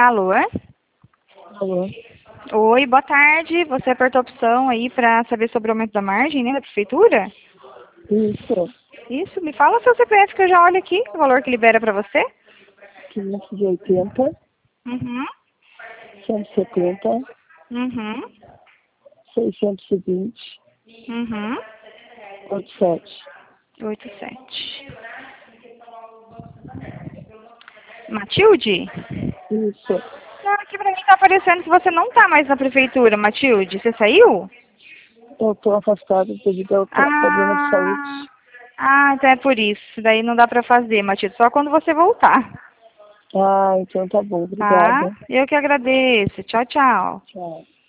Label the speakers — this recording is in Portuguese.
Speaker 1: Alô?
Speaker 2: Alô?
Speaker 1: Oi, boa tarde. Você apertou a opção aí para saber sobre o aumento da margem, né, da prefeitura?
Speaker 2: Isso,
Speaker 1: Isso, me fala o seu CPF que eu já olho aqui, o valor que libera para você.
Speaker 2: 580,
Speaker 1: Uhum,
Speaker 2: 170,
Speaker 1: uhum,
Speaker 2: 620,
Speaker 1: uhum.
Speaker 2: 87.
Speaker 1: 87. Matilde?
Speaker 2: Isso,
Speaker 1: Não, aqui pra mim tá aparecendo que você não tá mais na prefeitura, Matilde. Você saiu?
Speaker 2: eu estou afastado devido ao problema de saúde.
Speaker 1: Ah, então é por isso. Daí não dá pra fazer, Matilde, só quando você voltar.
Speaker 2: Ah, então tá bom,
Speaker 1: Tá?
Speaker 2: obrigada.
Speaker 1: Eu que agradeço. Tchau, tchau.
Speaker 2: Tchau.